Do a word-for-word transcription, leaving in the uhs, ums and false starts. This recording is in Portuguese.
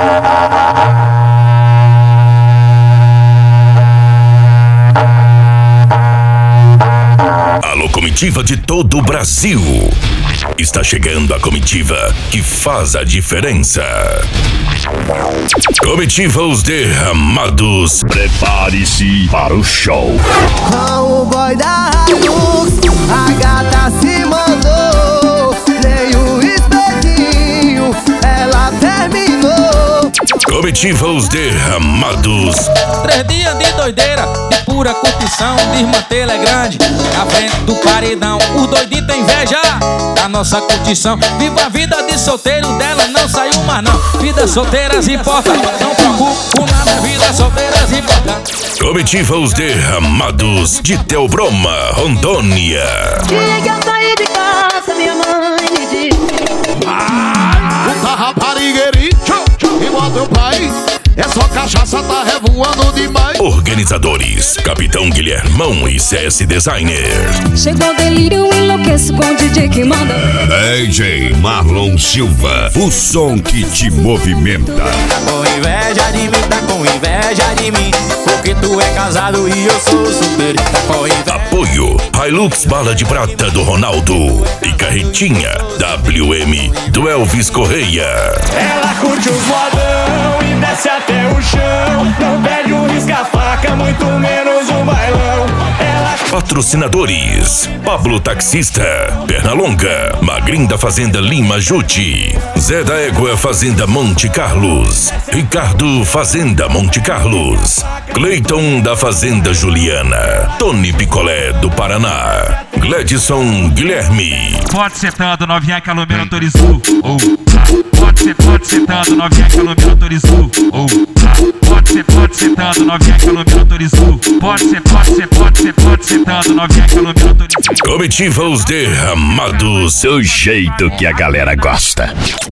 Alô, comitiva de todo o Brasil. Está chegando a comitiva que faz a diferença. Comitiva Os Derramados. Prepare-se para o show. Com o boy da Hilux, a gata se mandou. Nem o espetinho, ela terminou. Comitiva Os Derramados. Três dias de doideira, de pura curtição, desmantelo é grande. Na frente do paredão, os doidinhos têm inveja da nossa curtição. Viva a vida de solteiro, dela não saiu mais não. Vida solteiras importa, não preocupe com nada, vida solteiras importa. Comitiva Os Derramados de Theobroma, Rondônia. Dia que eu saí de casa, minha mãe me disse: Puta raparigueiro, e bota o pai. É só cachaça, tá revoando demais. Organizadores: Capitão Guilhermão e C S Designer. Chegou o delírio, enlouqueço com o D J que manda. D J Marlon Silva, o som que te movimenta. Tá com inveja de mim, tá com inveja de mim, porque tu é casado e eu sou solteiro. Tá com inveja. Apoio: Hilux Bala de Prata do Ronaldo e Carretinha W M do Elvis Correia. Ela curte os modão e desce até o chão. Não pede um risca-faca, muito menos um bailão. Ela... Patrocinadores: Pablo Taxista, Pernalonga, Magrinho da Fazenda Lima Juti, Zé da Égua Fazenda Monte Carlos, Ricardo Fazenda Monte Carlos, Cleiton da Fazenda Juliana, Tony Picolé do Paraná, Gledson Guilherme. Pode setando, novinha que a Lumena autorizou. Oh, ah. Pode ser, pode setando, novinha que a Lumena autorizou. Oh, ah. Pode ser, pode setando, novinha que a Lumena autorizou. Pode ser, pode ser, pode ser, pode setando, novinha que a Lumena autorizou. Comitiva Os Derramados, Do jeito que a galera gosta.